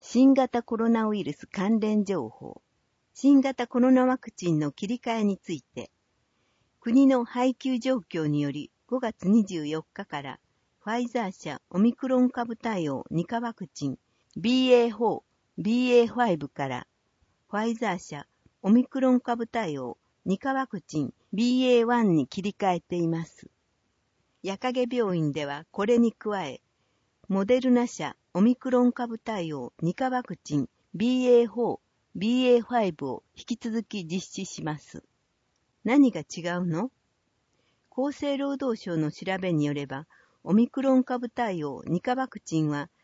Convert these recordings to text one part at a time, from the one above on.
新型コロナウイルス関連情報。新型コロナワクチンの切り替えについて、国の配給状況により5月24日からファイザー社オミクロン株対応2価ワクチン BA.4、BA.5 からファイザー社オミクロン株対応2価ワクチン BA.1 に切り替えています。矢影病院ではこれに加え、モデルナ社オミクロン株対応2価ワクチン BA.4、BA.5 を引き続き実施します。何が違うの？厚生労働省の調べによれば、オミクロン株対応2価ワクチンは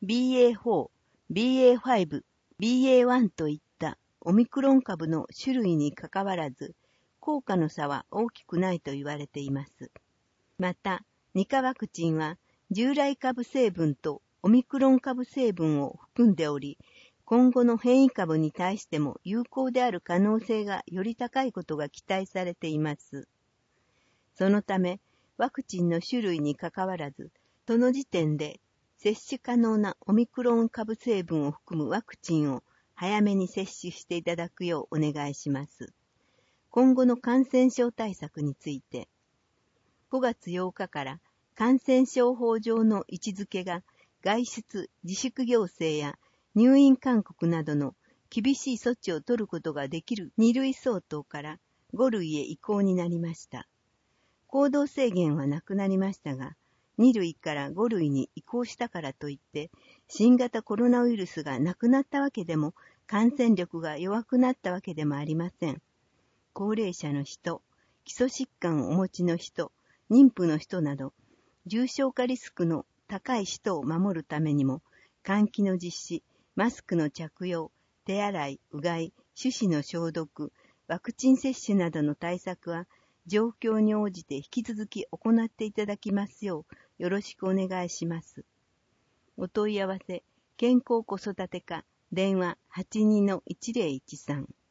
BA.4、BA.5、BA.1 といったオミクロン株の種類にかかわらず、効果の差は大きくないと言われています。また、2価ワクチンは従来株成分とオミクロン株成分を含んでおり、今後の変異株に対しても有効である可能性がより高いことが期待されています。そのため、ワクチンの種類にかかわらず、その時点で接種可能なオミクロン株成分を含むワクチンを早めに接種していただくようお願いします。今後の感染症対策について、5月8日から感染症法上の位置づけが外出自粛要請や入院勧告などの厳しい措置を取ることができる2類相当から5類へ移行になりました。行動制限はなくなりましたが、2類から5類に移行したからといって、新型コロナウイルスがなくなったわけでも、感染力が弱くなったわけでもありません。高齢者の人、基礎疾患をお持ちの人、妊婦の人など、重症化リスクの高い人を守るためにも、換気の実施、マスクの着用、手洗い、うがい、手指の消毒、ワクチン接種などの対策は、状況に応じて引き続き行っていただきますよう、よろしくお願いします。お問い合わせ、健康子育て課、電話 82-1013